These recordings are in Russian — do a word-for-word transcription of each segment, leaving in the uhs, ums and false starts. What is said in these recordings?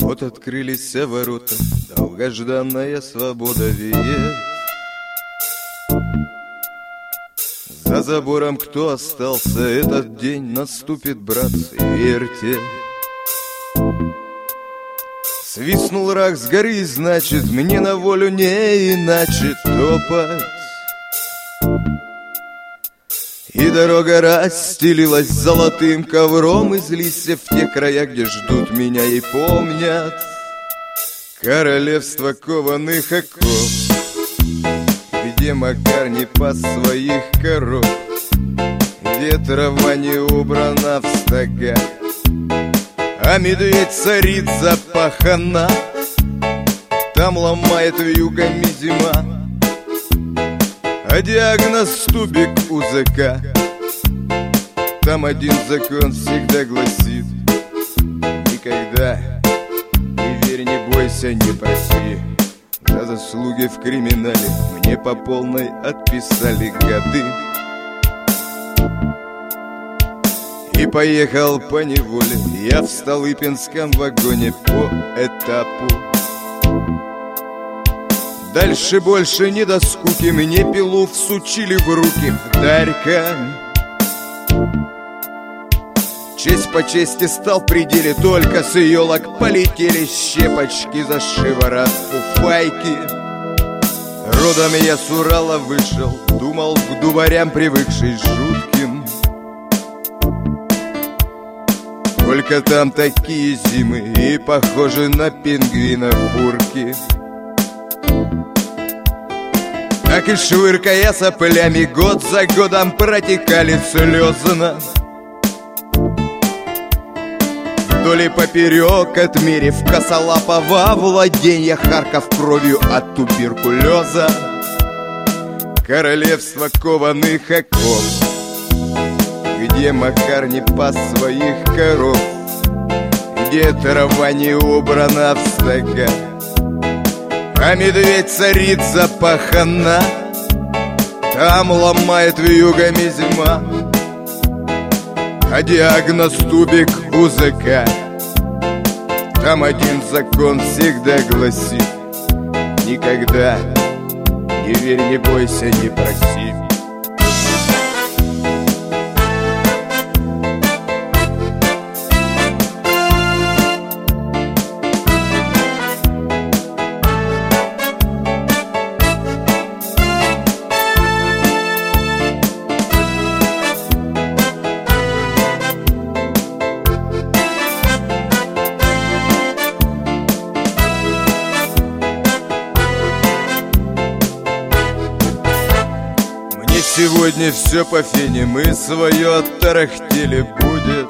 Вот открылись ворота, долгожданная свобода веет. За забором кто остался, этот день наступит, братцы, верьте. Свистнул рак с горы, значит, мне на волю не иначе топать. И дорога расстелилась золотым ковром из листьев в те края, где ждут меня и помнят королевство кованых оков, где Макар не пас своих коров, где трава не убрана в стога, а медведь царит запахана. Там ломает вьюгами зима, а диагноз тубик у ЗК. Там один закон всегда гласит: никогда не верь, не бойся, не проси. За заслуги в криминале мне по полной отписали годы. И поехал по неволе я в Столыпинском вагоне по этапу. Дальше больше не до скуки, мне пилу всучили в руки вдарька. Честь по чести стал в пределе, только с елок полетели щепочки за шиворот фуфайки. Родом я с Урала вышел, думал к дубарям привыкший жутким. Только там такие зимы и похожи на пингвинов бурки. Так и швыркая соплями, год за годом протекали слезно. Вдоль и поперек отмерив косолапого владенья, Харьков кровью от туберкулеза. Королевство кованых оков, где Макар не пас своих коров, где трава не убрана в стога, а медведь царит запахана. Там ломает вьюгами зима, а диагноз тубик у ЗК. Там один закон всегда гласит: никогда не верь, не бойся, не проси. Сегодня все по фене, мы свое оттарахтели будет.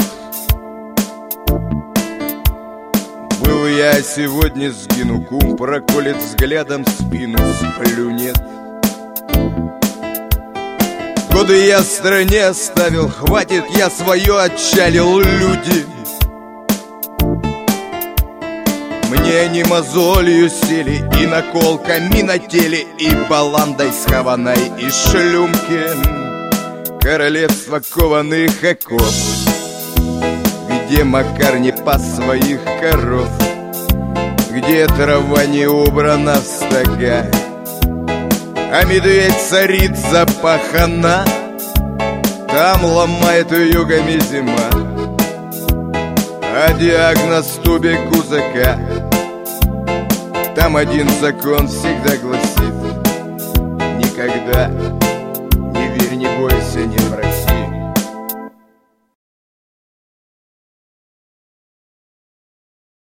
Был я, сегодня сгину, кум проколет взглядом спину, сплюнет. Годы я в стране оставил, хватит, я свое отчалил, люди. Мне они мозолью сели, и наколками на теле, и баландой схованной из шлюмки. Королевство кованых оков, где Макар не пас своих коров, где трава не убрана в стога, а медведь царит запахана. Там ломает вьюгами зима, а диагноз тубик у ЗК. Там один закон всегда гласит: никогда не верь, не бойся, не